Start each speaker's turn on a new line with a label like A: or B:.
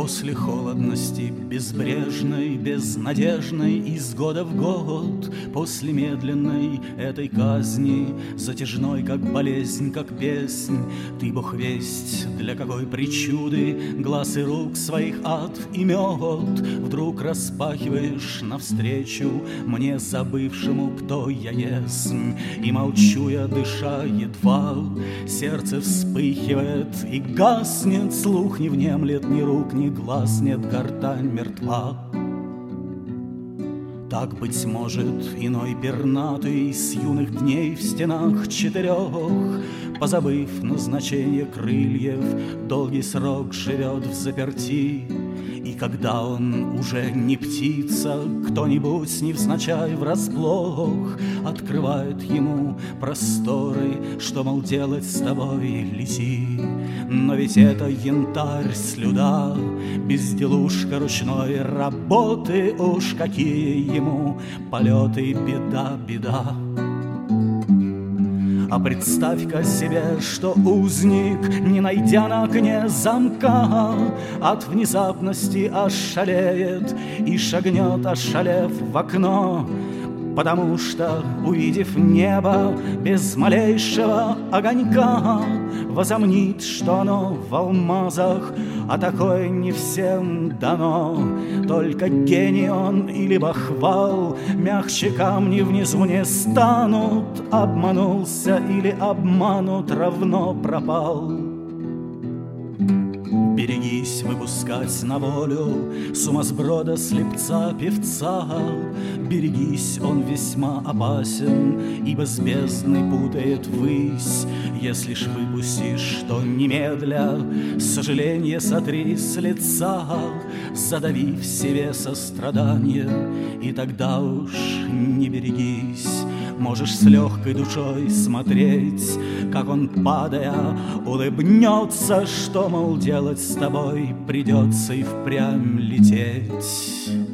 A: После холодности безбрежной, безнадежной, из года в год, после медленной этой казни, затяжной, как болезнь, как песнь, ты, Бог весть, для какой причуды глаз и рук своих ад и мед вдруг распахиваешь навстречу мне, забывшему, кто я есмь, и молчу я, дыша едва, сердце вспыхивает и гаснет, слух не внемлет, ни рук, ни глаз нет, гортань мертва. Так, быть может, иной пернатый с юных дней в стенах четырех, позабыв назначение крыльев, долгий срок живет взаперти. И когда он уже не птица, кто-нибудь невзначай врасплох открывает ему просторы, что, мол, делать с тобой, лети. Но ведь это янтарь слюда, безделушка ручной работы, уж какие ему полеты, беда, беда. А представь-ка себе, что узник, не найдя на окне замка, от внезапности ошалеет и шагнет, ошалев, в окно, потому что, увидев небо без малейшего огонька, возомнит, что оно в алмазах, а такое не всем дано. Только гений он или бахвал, мягче камни внизу не станут. Обманулся или обманут, равно пропал. Берегись выпускать на волю сумасброда, слепца, певца. Берегись, он весьма опасен, ибо с бездной путает ввысь. Если ж выпустишь, то немедля сожаление сотри с лица, задави в себе сострадание, и тогда уж не берегись. Можешь с легкой душой смотреть, как он, падая, улыбнется, что, мол, делать с тобой придется и впрямь лететь.